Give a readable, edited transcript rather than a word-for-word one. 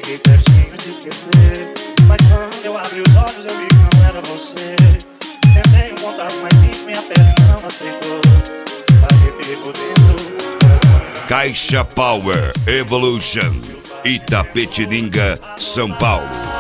Fiquei pertinho de esquecer, mas quando eu abri os olhos eu vi que não era você. Tentei um contato mais íntimo, minha pele não aceitou. Arrepiei por dentro, coração. Caixa Power Evolution, Itapetininga, São Paulo.